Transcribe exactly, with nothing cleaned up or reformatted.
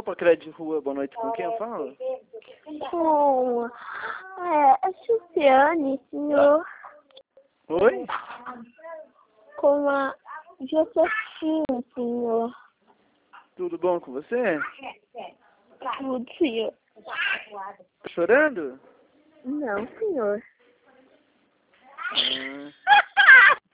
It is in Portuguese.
para crédito de rua, boa noite. Com quem eu falo? Com é, a Jussiane, senhor. Oi? Com a Josefina, senhor. Tudo bom com você? Tudo, senhor. Tá chorando? Não, senhor. Ah,